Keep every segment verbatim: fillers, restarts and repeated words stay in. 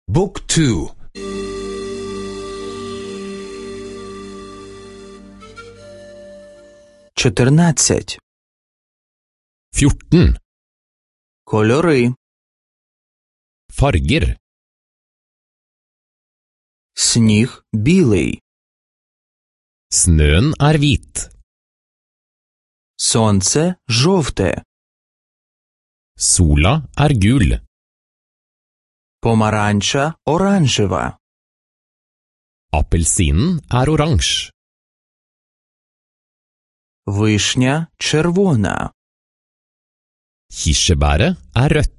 Book two. чотирнадцять. fjorten. Кольори. Farger. Сніг білий. Snøen er hvit. Сонце жовте. Sola er gul. Помаранча оранжева. Appelsinen er oransje. Вишня червона. Kirsebæret er rødt.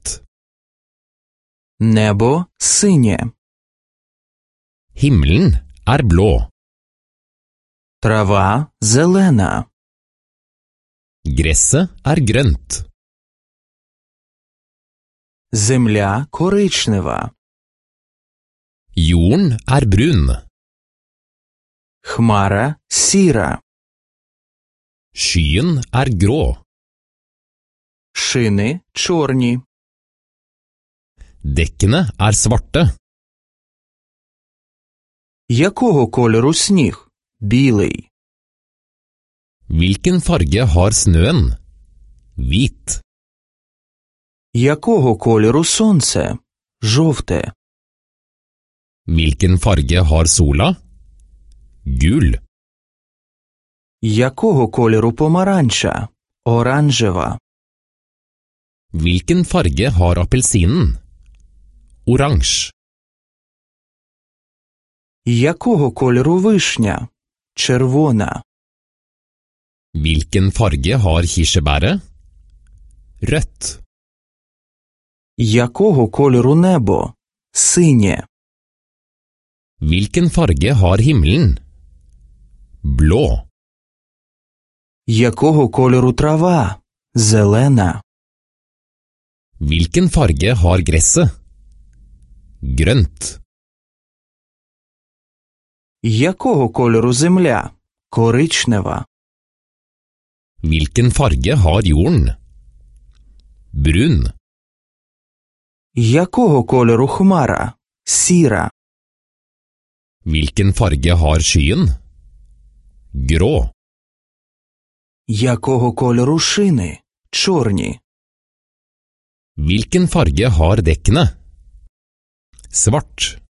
Небо синє. Himmelen er blå. Трава зелена. Gresset er grønt. Земля коричнева. Jorden er brun. Хмара сіра. Skyen er grå. Шини чорні. Dekkene er svarte. Якого кольору сніг? Білий. Hvilken farge har snøen? Hvit. Якого кольору сонце? Жовте. Hvilken farge har sola? Gul. Якого кольору помаранча? Оранжева. Hvilken farge har appelsinen? Oransje. Якого кольору вишня? Червона. Hvilken farge har kirsebæret? Rødt. Якого кольору небо? Синє. Hvilken farge har himmelen? Blå. Якого кольору трава? Зелена. Hvilken farge har gresset? Grønt. Якого кольору земля? Коричнева. Hvilken farge har jorden? Brun. Якого кольору хмара? Сіра. Hvilken farge har skyen? Grå. Якого кольору шини? Чорні. Hvilken farge har dekkene? Svart.